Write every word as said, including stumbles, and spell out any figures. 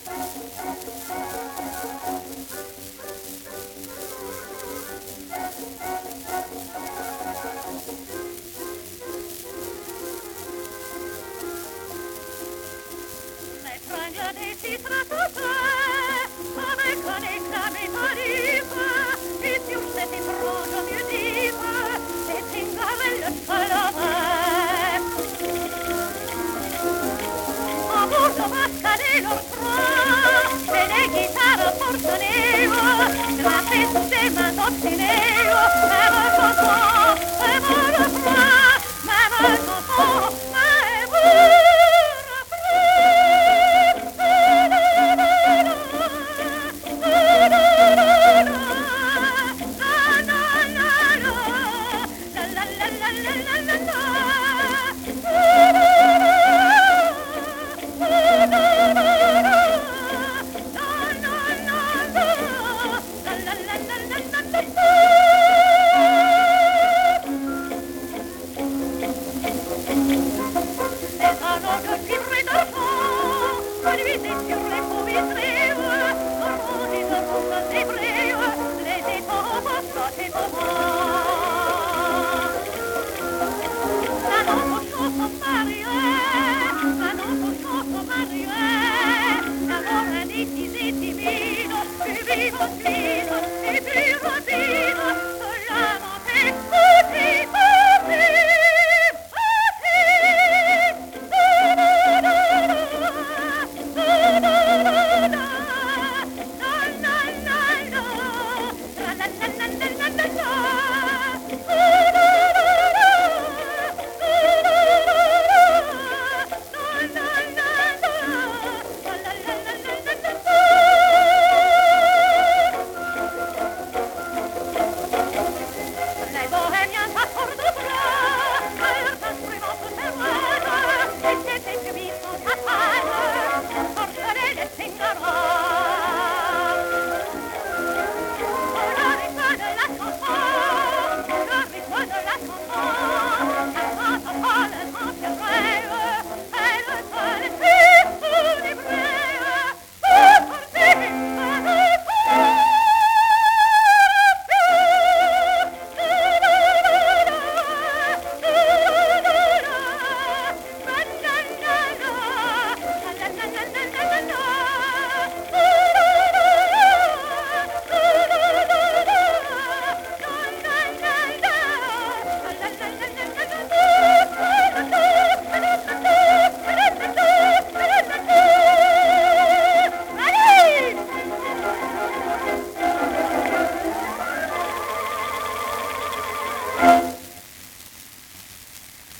Si trattava come con i clami d'oliva, il più settimproso mi udiva e zingava e lo sfalava. A bordo vasca dell'orfro e le chitarra portoneo, la festa ma tozzineo, e molto so, e molto